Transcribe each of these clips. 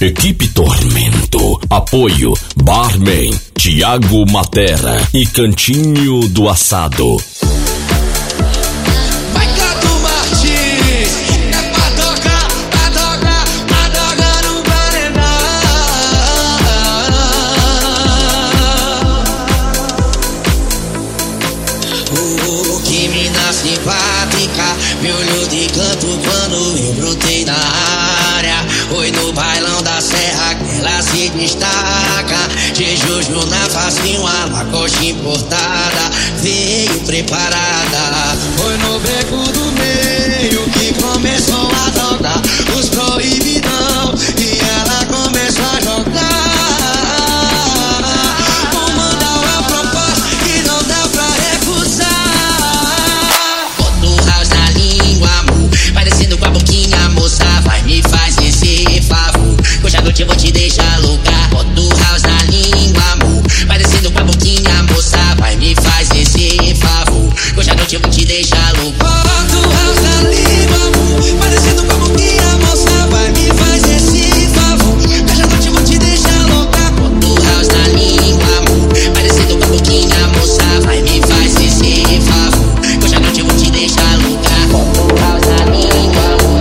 Equipe Tormento. Apoio Barman Tiago Matera e Cantinho do Assado. Simpática, me olhou de canto quando eu brotei na área. Foi no bailão da serra que ela se destaca. De Juju na face, uma lacoste importada. Veio preparada. Foi no beco do meio que começou a tocar os proibidão. E ela começou a jogar. Hoje à noite eu vou te deixar louca. Bota o house na língua, amor. Vai descendo com a boquinha, moça. Vai, me faz esse favor. Hoje à noite eu vou te deixar louca. Bota o house na língua, amor. Vai descendo com a boquinha, moça. Vai, me faz esse favor. Hoje à noite eu vou te deixar louca. Bota o house na língua, amor. Vai descendo com a boquinha, moça. Vai, me faz esse favor. Hoje à noite eu vou te deixar louca. Bota o house na língua, amor.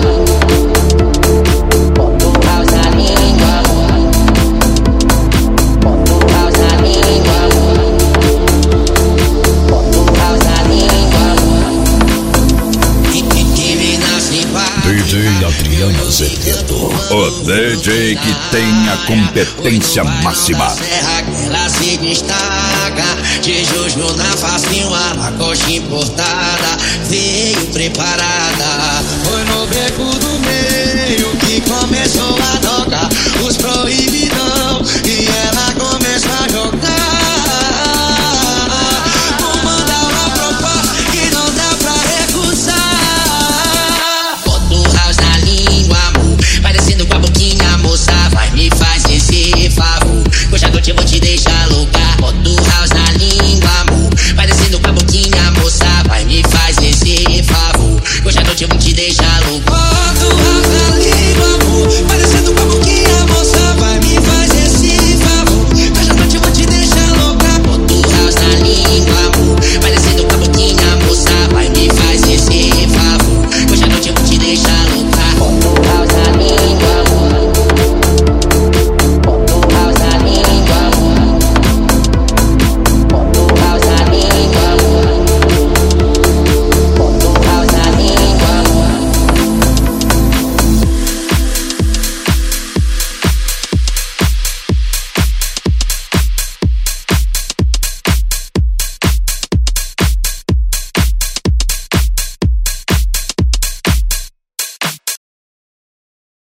DJ Adriano Azevedo, o DJ que tem a competência máxima. Ela se destaca, de Juju na face, uma lacoste importada. Veio preparada. Foi no beco do meio que começou a tocar os proibidos.